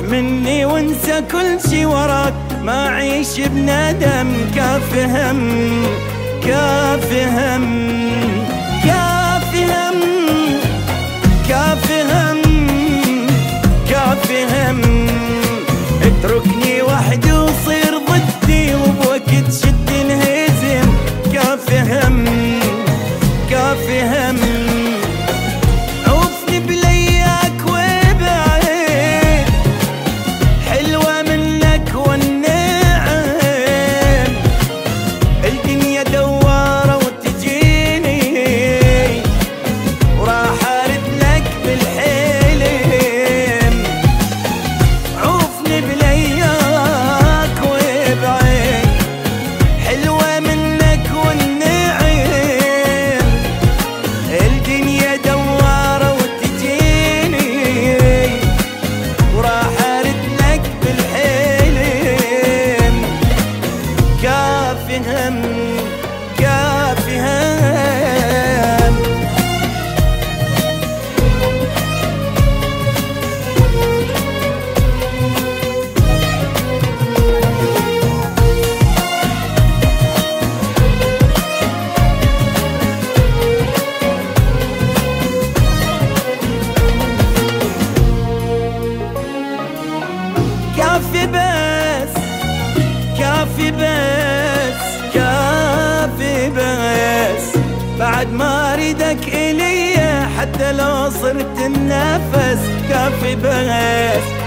مني وانسى كل شي وراك، ما عيش بندم. كافي هم كافي هم كافي هم كافي هم كافي هم. اتركني وحدي وصير ضدي، وبوقت شد انهزم. كافي هم كافي هم. عوفني بلياك وبعيد، حلوة منك والنعم. الدنيا دوارة وتجيني، وراح ارد لك بالحلم. عوفني بلياك وبعيد، حلوة منك والنعم. الدنيا دوارة وتجيني، وراح ارد لك بالحلم. كافي هم كافي هم. كافي بس كافي بس كافي بس. بعد ما اريدك الي، حتى لو صرت النفس. كافي بس